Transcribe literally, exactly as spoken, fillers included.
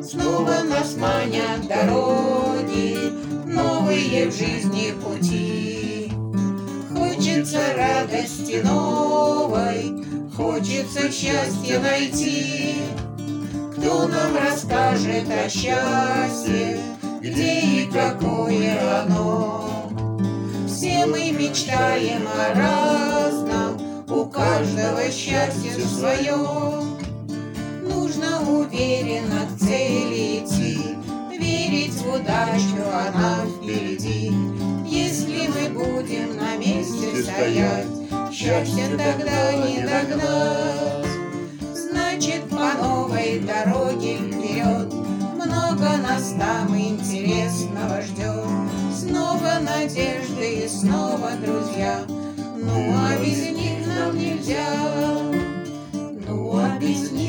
Снова нас манят дороги, новые в жизни пути. Хочется радости новой, хочется счастья найти. Кто нам расскажет о счастье, где и какое оно? Все мы мечтаем о разном, у каждого счастье свое. Нужно уверенно к цели идти, верить в удачу, она впереди. Если мы будем на месте стоять, счастье тогда не догнать. Значит, по новой дороге вперед, много нас там интересного ждет. Снова надежды и снова друзья, ну а без них нам нельзя, ну а без них